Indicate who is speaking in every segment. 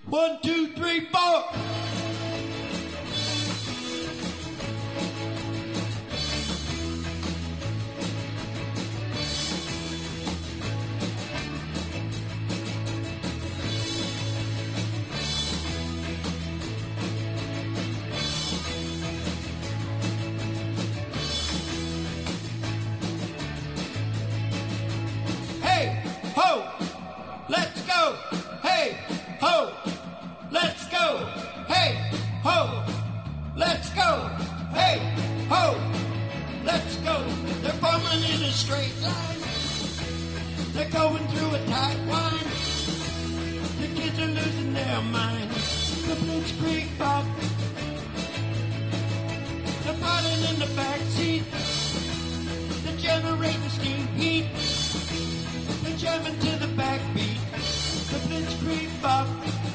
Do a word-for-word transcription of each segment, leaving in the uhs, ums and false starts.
Speaker 1: One, two, three, four. Hey, ho, let's go. Hey, ho, let's go. Hey, ho, let's go. Hey, ho, let's go. They're forming in a straight line. They're going through a tight line. The kids are losing their minds. The blitzkrieg pop. They're fighting in the back seat. They're generating steam heat. They're jamming to the backbeat. The blitzkrieg pop.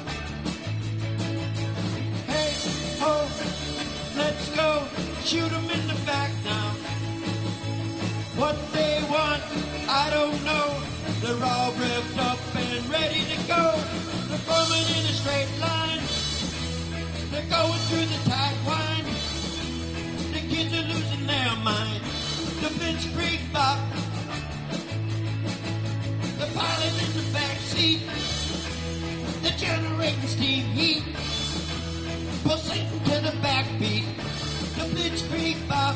Speaker 1: Hey, ho, let's go. Shoot 'em in the back now. What they want, I don't know. They're all revved up and ready to go. They're forming in a straight line. They're going through the tight line. The kids are losing their minds. The blitzkrieg pop. The pilot in the back seat. They're generating steam heat. Pulsating to the backbeat. The blitzkrieg pop.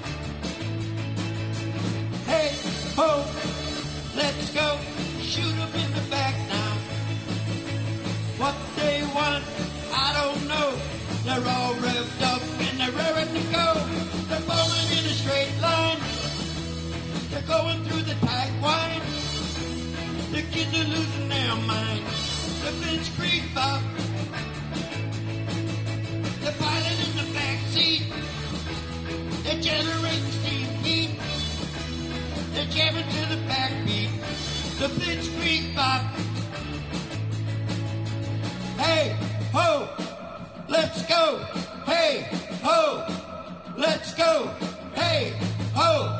Speaker 1: Hey, ho, let's go. Shoot 'em in the back now. What they want, I don't know. They're all revved up and they're ready to go. They're falling in a straight line. They're going through the tight line. The kids are losing their minds. The blitzkrieg pop. The pilot in the back seat. They're generating steam heat. They're jamming to the backbeat. The blitzkrieg pop. Hey, ho, let's go. Hey, ho, let's go. Hey, ho.